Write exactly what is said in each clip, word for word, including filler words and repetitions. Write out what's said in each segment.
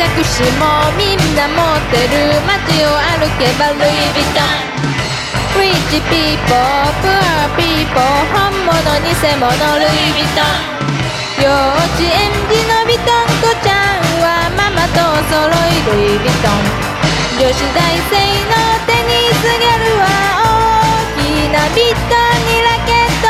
杓子もみんな持ってる街を歩けばルイ・ヴィトン Rich people, poor people 本物偽物ルイ・ヴィトン幼稚園児のヴィトン子ちゃんはママとお揃いルイ・ヴィトン女子大生のテニスギャルは大きなヴィトンにラケット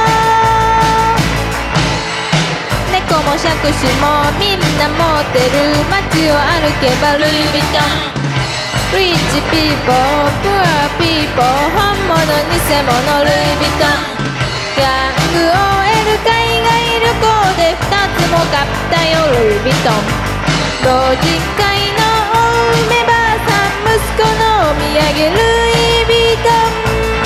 猫も杓子もみんな持ってる街を歩けばルイ・ヴィトン Rich people, poor people 本物偽物ルイ・ヴィトンヤング オーエル 海外旅行でふたつも買ったよルイ・ヴィトン老人会のお梅ばあさん息子のお土産ルイ・ヴィトン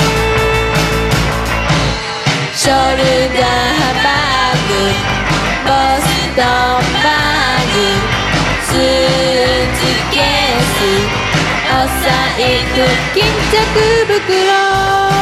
ショルダーバーグボストンバーグスーツケースお財布巾着袋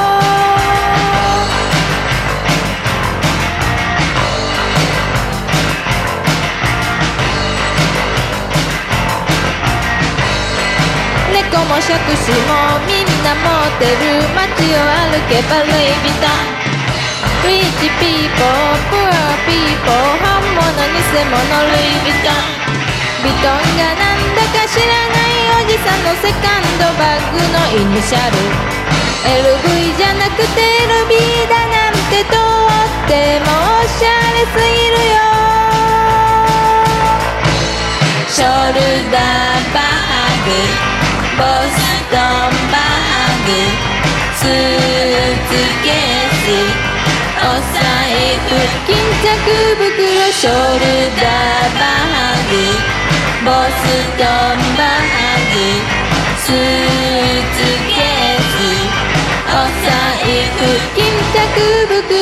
猫も杓子もみんな持ってる街を歩けばルイ・ヴィトン Rich people, poor people 本物偽物ルイ・ヴィトンヴィトンがなんだか知らないおじさんのセカンドバッグのイニシャル エルブイ じゃなくて エルビー だなんてとってもおしゃれすぎるよショルダーバッグボストンバーグスーツケースお財布巾着袋ショルダーバーグボストンバーグスーツケースお財布巾着袋